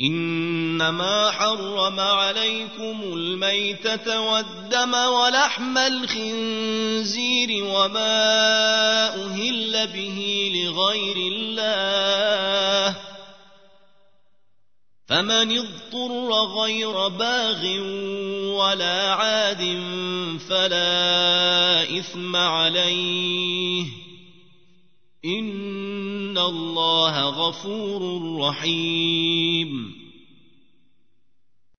إنما حرم عليكم الميتة والدم ولحم الخنزير وما أهل به لغير الله، فمن اضطر غير باغ ولا عاد فلا إثم عليه، إن الله غفور رحيم.